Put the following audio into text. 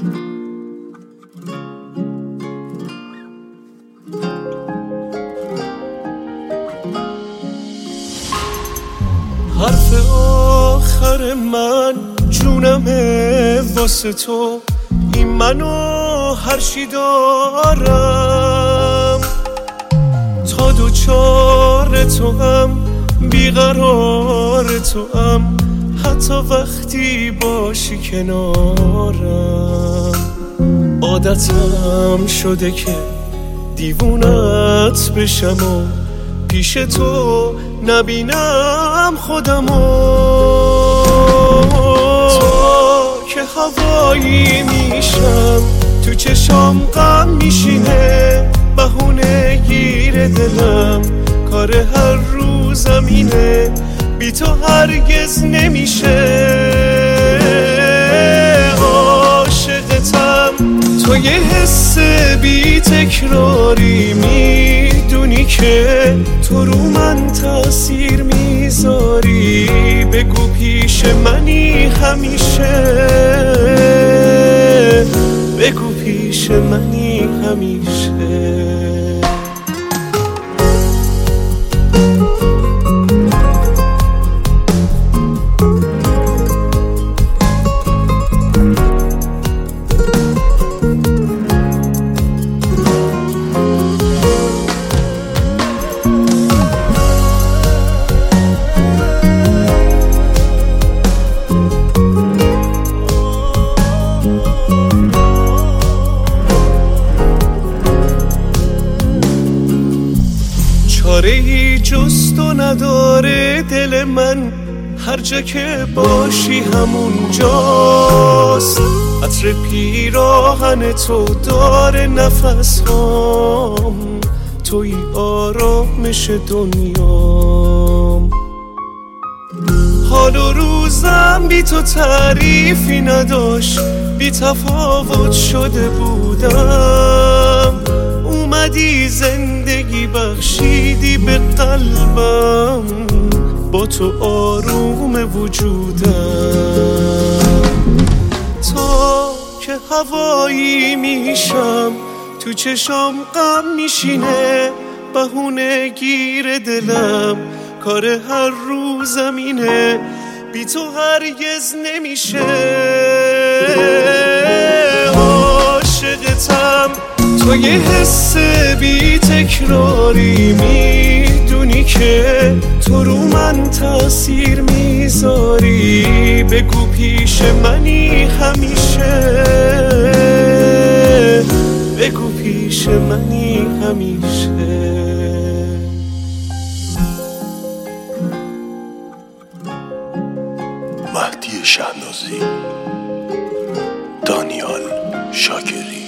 حرف آخر من جونمه واسه تو، این منو هرچی دارم، تا دوچار تو هم بیقرار تو هم، حتی وقتی باشی کنارم. عادتم شده که دیوونت بشم و پیش تو نبینم خودمو. تا که هوایی میشم تو چشام غم میشینه، بهونه گیر دلم کار هر روزم اینه، بی تو هرگز نمیشه. عاشقتم تو یه حس بی تکراری، میدونی که تو رو من تأثیر میذاری، بگو پیش منی همیشه، بگو پیش منی همیشه. چاره‌ای جز تو نداره دل من، هر جا که باشی همون جاست. عطر پیراهن تو داره نفس هام، توی آرامش دنیام. حال و روزم بی تو تعریفی نداشت، بی تفاوت شده بودم. اومدی زندگی بخشیدی به قلبم، با تو آروم وجودم. تا که هوایی میشم تو چشام غم میشینه، بهونه گیر دلم کار هر روزم اینه، بی تو هرگز نمیشه. عاشقتم تو یه حس بی تکراری، میدونی که تو رو من تأثیر میذاری، بگو پیش منی همیشه، بگو پیش منی همیشه. مهدی شهنازی، دانیال شاکری.